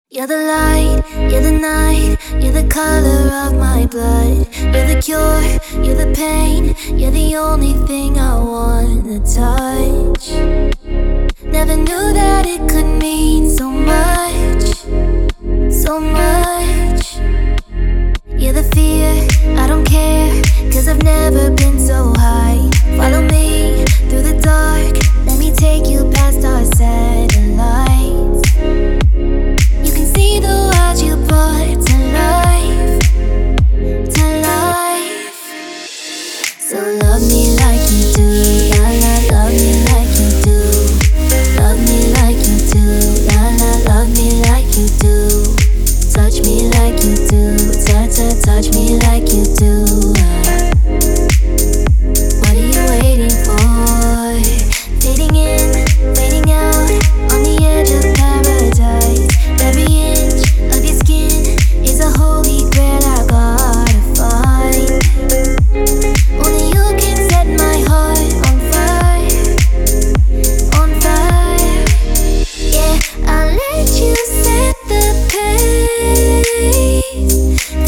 You're the light, you're the night, you're the color of my blood. You're the cure, you're the pain, you're the only thing I wanna touch. Never knew that it could mean so much, so much. You're the fear, I don't care, 'cause I've never been so high. Follow me through the dark, let me take you past our satellites. You can see the world you brought to life, to life. So love me like you do, la la, love me like you do. Love me like you do, la la, love me like you do. Touch me like you do, touch me like you do. What are you waiting for? Fading in, fading out, on the edge of paradise. Every inch of your skin is a holy grail I gotta find. Only you can set my heart on fire, on fire. Yeah, I'll let you set the pace.